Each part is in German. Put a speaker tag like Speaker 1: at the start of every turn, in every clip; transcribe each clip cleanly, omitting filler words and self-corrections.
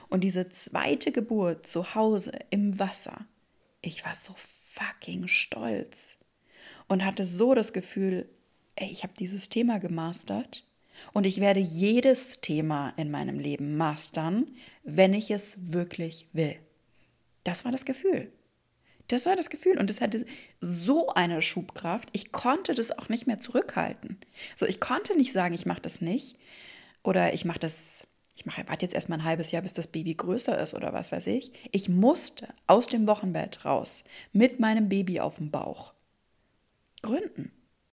Speaker 1: Und diese zweite Geburt zu Hause im Wasser, ich war so fucking stolz und hatte so das Gefühl, ey, ich habe dieses Thema gemastert und ich werde jedes Thema in meinem Leben mastern, wenn ich es wirklich will. Das war das Gefühl. Das war das Gefühl und es hatte so eine Schubkraft, ich konnte das auch nicht mehr zurückhalten. So, ich konnte nicht sagen, ich mache das nicht oder warte jetzt erstmal ein halbes Jahr, bis das Baby größer ist oder was weiß ich. Ich musste aus dem Wochenbett raus mit meinem Baby auf dem Bauch gründen.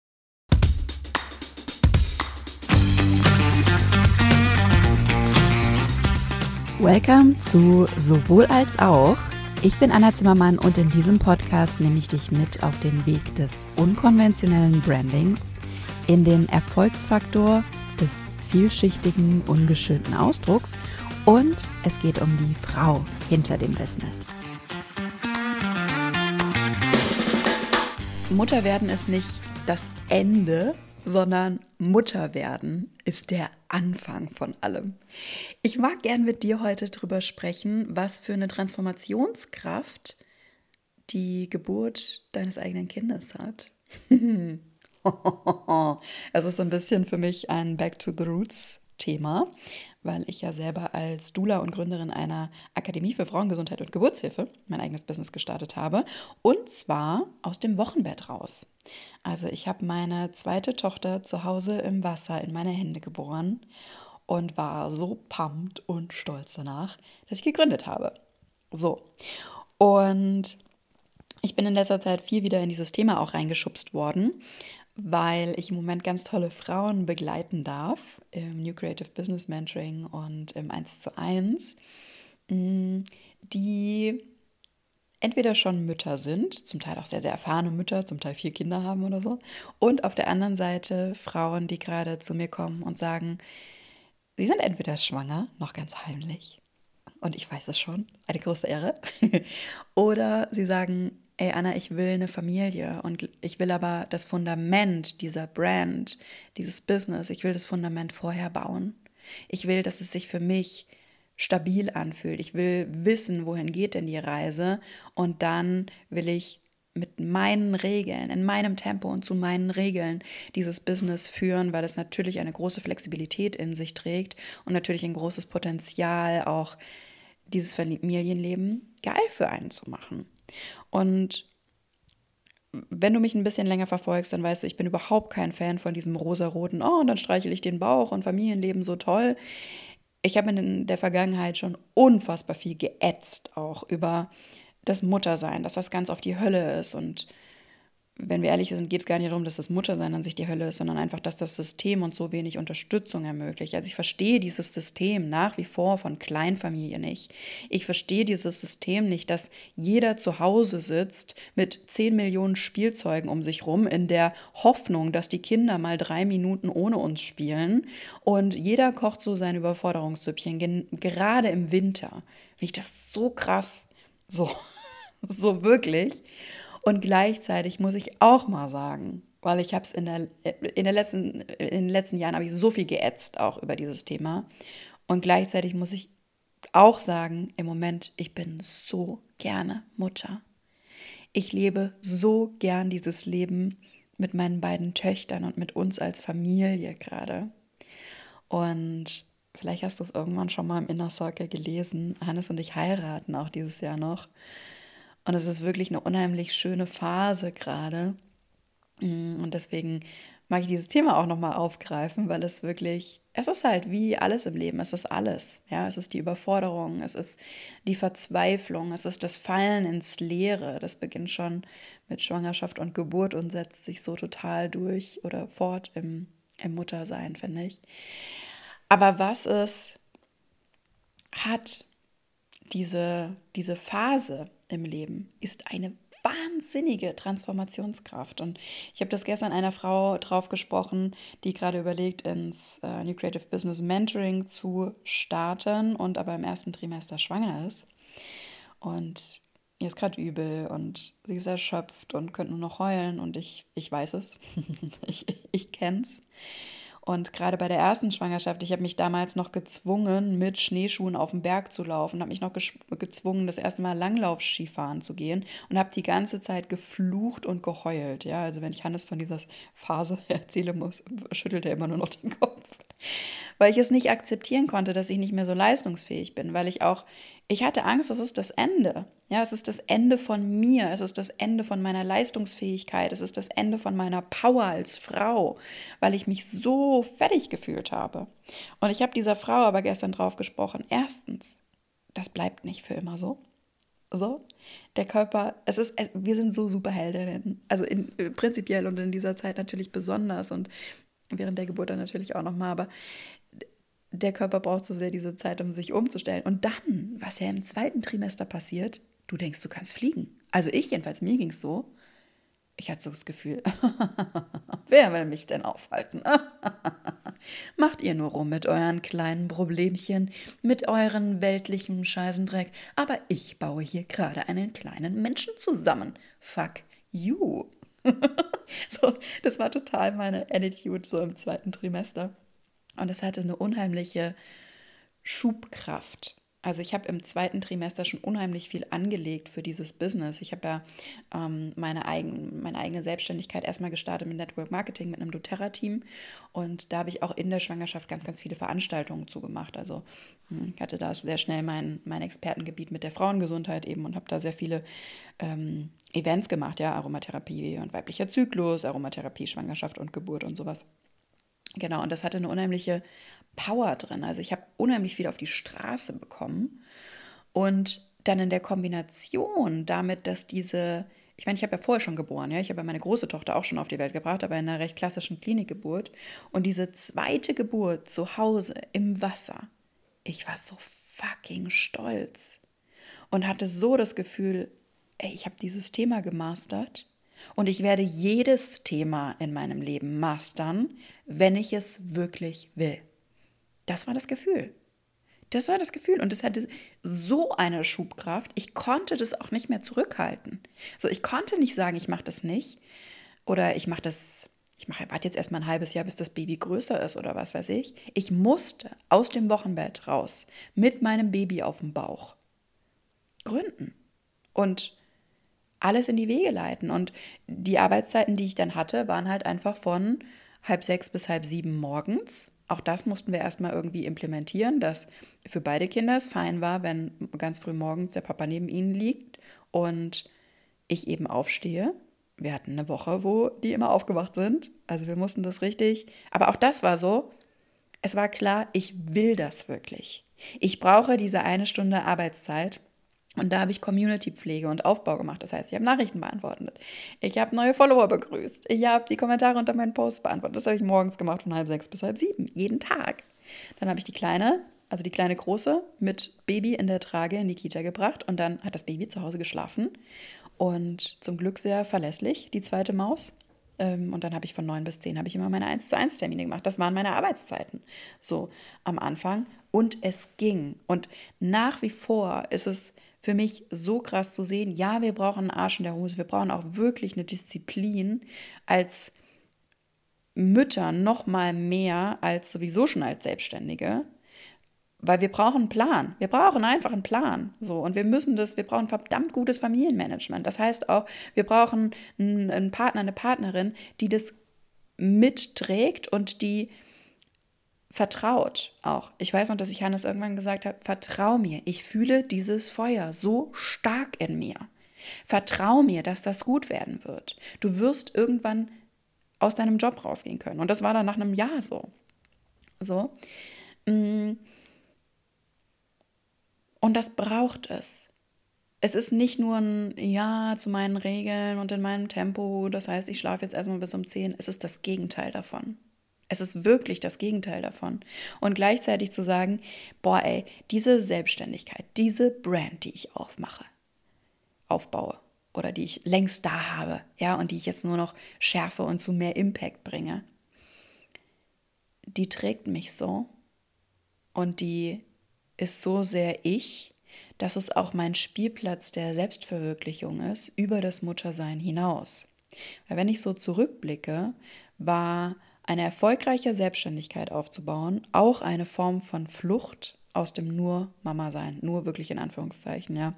Speaker 2: Welcome zu Sowohl als auch. Ich bin Anna Zimmermann und in diesem Podcast nehme ich dich mit auf den Weg des unkonventionellen Brandings, in den Erfolgsfaktor des vielschichtigen, ungeschönten Ausdrucks und es geht um die Frau hinter dem Business.
Speaker 1: Mutterwerden ist nicht das Ende, sondern Mutterwerden ist der Anfang von allem. Ich mag gern mit dir heute drüber sprechen, was für eine Transformationskraft die Geburt deines eigenen Kindes hat. Es ist so ein bisschen für mich ein Back to the Roots Thema, weil ich ja selber als Doula und Gründerin einer Akademie für Frauengesundheit und Geburtshilfe mein eigenes Business gestartet habe und zwar aus dem Wochenbett raus. Also ich habe meine zweite Tochter zu Hause im Wasser in meine Hände geboren und war so pumped und stolz danach, dass ich gegründet habe. So, und ich bin in letzter Zeit viel wieder in dieses Thema auch reingeschubst worden, weil ich im Moment ganz tolle Frauen begleiten darf im New Creative Business Mentoring und im 1:1, die entweder schon Mütter sind, zum Teil auch sehr, sehr erfahrene Mütter, zum Teil 4 Kinder haben oder so, und auf der anderen Seite Frauen, die gerade zu mir kommen und sagen, sie sind entweder schwanger, noch ganz heimlich, und ich weiß es schon, eine große Ehre, oder sie sagen, ey Anna, ich will eine Familie und ich will aber das Fundament dieser Brand, dieses Business, ich will das Fundament vorher bauen. Ich will, dass es sich für mich stabil anfühlt. Ich will wissen, wohin geht denn die Reise und dann will ich mit meinen Regeln, in meinem Tempo und zu meinen Regeln dieses Business führen, weil es natürlich eine große Flexibilität in sich trägt und natürlich ein großes Potenzial, auch dieses Familienleben geil für einen zu machen. Und wenn du mich ein bisschen länger verfolgst, dann weißt du, ich bin überhaupt kein Fan von diesem rosaroten, oh, und dann streichel ich den Bauch und Familienleben so toll. Ich habe in der Vergangenheit schon unfassbar viel geätzt, auch über das Muttersein, dass das ganz oft die Hölle ist. Und wenn wir ehrlich sind, geht es gar nicht darum, dass das Muttersein an sich die Hölle ist, sondern einfach, dass das System uns so wenig Unterstützung ermöglicht. Also ich verstehe dieses System nach wie vor von Kleinfamilien nicht. Ich verstehe dieses System nicht, dass jeder zu Hause sitzt mit 10 Millionen Spielzeugen um sich rum in der Hoffnung, dass die Kinder mal 3 Minuten ohne uns spielen und jeder kocht so sein Überforderungssüppchen, gerade im Winter. Finde ich das so krass. So, so wirklich. Und gleichzeitig muss ich auch mal sagen, weil ich habe es in den letzten Jahren habe ich so viel geätzt auch über dieses Thema. Und gleichzeitig muss ich auch sagen, im Moment, ich bin so gerne Mutter. Ich lebe so gern dieses Leben mit meinen beiden Töchtern und mit uns als Familie gerade. Und vielleicht hast du es irgendwann schon mal im Inner Circle gelesen. Hannes und ich heiraten auch dieses Jahr noch. Und es ist wirklich eine unheimlich schöne Phase gerade. Und deswegen mag ich dieses Thema auch nochmal aufgreifen, weil es ist halt wie alles im Leben, es ist alles. Ja, es ist die Überforderung, es ist die Verzweiflung, es ist das Fallen ins Leere. Das beginnt schon mit Schwangerschaft und Geburt und setzt sich so total durch oder fort im Muttersein, finde ich. Aber was es hat, diese Phase im Leben ist eine wahnsinnige Transformationskraft. Und ich habe das gestern einer Frau drauf gesprochen, die gerade überlegt, ins New Creative Business Mentoring zu starten und aber im ersten Trimester schwanger ist. Und ihr ist gerade übel und sie ist erschöpft und könnte nur noch heulen und ich weiß es. ich kenne es. Und gerade bei der ersten Schwangerschaft, ich habe mich damals noch gezwungen, mit Schneeschuhen auf den Berg zu laufen, habe mich noch gezwungen, das erste Mal Langlauf-Skifahren zu gehen und habe die ganze Zeit geflucht und geheult. Ja, also wenn ich Hannes von dieser Phase erzählen muss, schüttelt er immer nur noch den Kopf. Weil ich es nicht akzeptieren konnte, dass ich nicht mehr so leistungsfähig bin, weil ich hatte Angst, das ist das Ende. Ja, es ist das Ende von mir, es ist das Ende von meiner Leistungsfähigkeit, es ist das Ende von meiner Power als Frau, weil ich mich so fertig gefühlt habe. Und ich habe dieser Frau aber gestern drauf gesprochen. Erstens, das bleibt nicht für immer so. So, der Körper, wir sind so Superheldinnen, also prinzipiell und in dieser Zeit natürlich besonders und während der Geburt dann natürlich auch nochmal, aber der Körper braucht so sehr diese Zeit, um sich umzustellen. Und dann, was ja im zweiten Trimester passiert, du denkst, du kannst fliegen. Also jedenfalls, mir ging es so. Ich hatte so das Gefühl, wer will mich denn aufhalten? Macht ihr nur rum mit euren kleinen Problemchen, mit euren weltlichen Scheißendreck. Aber ich baue hier gerade einen kleinen Menschen zusammen. Fuck you. So, das war total meine Attitude so im zweiten Trimester. Und es hatte eine unheimliche Schubkraft. Also ich habe im zweiten Trimester schon unheimlich viel angelegt für dieses Business. Ich habe ja meine eigene Selbstständigkeit erstmal gestartet mit Network Marketing, mit einem doTERRA-Team. Und da habe ich auch in der Schwangerschaft ganz, ganz viele Veranstaltungen zugemacht. Also ich hatte da sehr schnell mein Expertengebiet mit der Frauengesundheit eben und habe da sehr viele Events gemacht, ja, Aromatherapie und weiblicher Zyklus, Aromatherapie, Schwangerschaft und Geburt und sowas. Genau, und das hatte eine unheimliche Power drin. Also ich habe unheimlich viel auf die Straße bekommen. Und dann in der Kombination damit, dass ich meine, ich habe ja vorher schon geboren, ja, ich habe ja meine große Tochter auch schon auf die Welt gebracht, aber in einer recht klassischen Klinikgeburt. Und diese zweite Geburt zu Hause im Wasser, ich war so fucking stolz und hatte so das Gefühl, ey, ich habe dieses Thema gemastert. Und ich werde jedes Thema in meinem Leben mastern, wenn ich es wirklich will. Das war das Gefühl. Das war das Gefühl. Und es hatte so eine Schubkraft. Ich konnte das auch nicht mehr zurückhalten. So, ich konnte nicht sagen, ich mache das nicht. Oder warte jetzt erstmal ein halbes Jahr, bis das Baby größer ist oder was weiß ich. Ich musste aus dem Wochenbett raus mit meinem Baby auf dem Bauch gründen. Und alles in die Wege leiten. Und die Arbeitszeiten, die ich dann hatte, waren halt einfach von 5:30 bis 6:30 morgens. Auch das mussten wir erstmal irgendwie implementieren, dass für beide Kinder es fein war, wenn ganz früh morgens der Papa neben ihnen liegt und ich eben aufstehe. Wir hatten eine Woche, wo die immer aufgewacht sind. Also wir mussten das richtig. Aber auch das war so, es war klar, ich will das wirklich. Ich brauche diese 1 Stunde Arbeitszeit. Und da habe ich Community-Pflege und Aufbau gemacht. Das heißt, ich habe Nachrichten beantwortet. Ich habe neue Follower begrüßt. Ich habe die Kommentare unter meinen Posts beantwortet. Das habe ich morgens gemacht von 5:30 bis 6:30. Jeden Tag. Dann habe ich die kleine Große, mit Baby in der Trage in die Kita gebracht. Und dann hat das Baby zu Hause geschlafen. Und zum Glück sehr verlässlich, die zweite Maus. Und dann habe ich von 9 bis 10 habe ich immer meine 1:1 Termine gemacht. Das waren meine Arbeitszeiten. So am Anfang. Und es ging. Und nach wie vor ist es für mich so krass zu sehen, ja, wir brauchen einen Arsch in der Hose, wir brauchen auch wirklich eine Disziplin als Mütter noch mal mehr als sowieso schon als Selbstständige, weil wir brauchen einen Plan. Wir brauchen einfach einen Plan. So, und wir brauchen verdammt gutes Familienmanagement. Das heißt auch, wir brauchen einen Partner, eine Partnerin, die das mitträgt und die vertraut auch. Ich weiß noch, dass ich Hannes irgendwann gesagt habe, vertrau mir, ich fühle dieses Feuer so stark in mir. Vertrau mir, dass das gut werden wird. Du wirst irgendwann aus deinem Job rausgehen können. Und das war dann nach einem Jahr so. Und das braucht es. Es ist nicht nur ein Ja zu meinen Regeln und in meinem Tempo. Das heißt, ich schlafe jetzt erstmal bis um 10. Es ist das Gegenteil davon. Es ist wirklich das Gegenteil davon. Und gleichzeitig zu sagen, boah ey, diese Selbstständigkeit, diese Brand, die ich aufbaue oder die ich längst da habe, ja, und die ich jetzt nur noch schärfe und zu mehr Impact bringe, die trägt mich so und die ist so sehr ich, dass es auch mein Spielplatz der Selbstverwirklichung ist, über das Muttersein hinaus. Weil wenn ich so zurückblicke, war eine erfolgreiche Selbstständigkeit aufzubauen, auch eine Form von Flucht aus dem nur Mama sein, nur wirklich in Anführungszeichen, ja.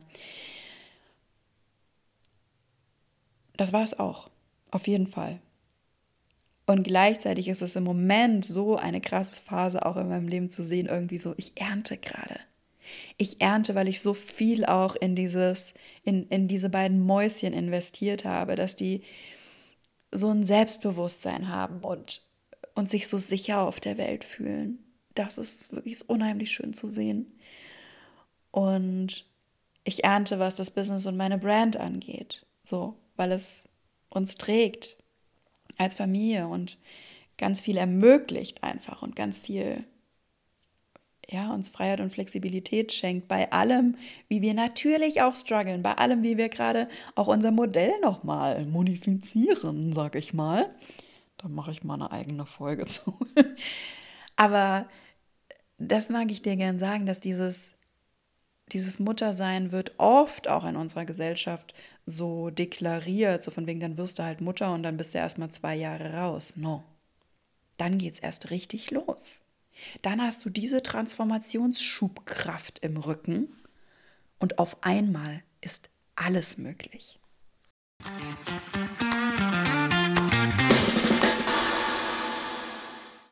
Speaker 1: Das war es auch, auf jeden Fall. Und gleichzeitig ist es im Moment so eine krasse Phase auch in meinem Leben zu sehen, irgendwie so, ich ernte gerade. Ich ernte, weil ich so viel auch in diese beiden Mäuschen investiert habe, dass die so ein Selbstbewusstsein haben und sich so sicher auf der Welt fühlen. Das ist wirklich unheimlich schön zu sehen. Und ich ernte, was das Business und meine Brand angeht, so, weil es uns trägt als Familie und ganz viel ermöglicht einfach und ganz viel, ja, uns Freiheit und Flexibilität schenkt bei allem, wie wir natürlich auch strugglen, bei allem, wie wir gerade auch unser Modell nochmal modifizieren, sag ich mal. Da mache ich mal eine eigene Folge zu. Aber das mag ich dir gern sagen, dass dieses Muttersein wird oft auch in unserer Gesellschaft so deklariert, so von wegen, dann wirst du halt Mutter und dann bist du erstmal 2 Jahre raus. No. Dann geht's erst richtig los. Dann hast du diese Transformationsschubkraft im Rücken und auf einmal ist alles möglich.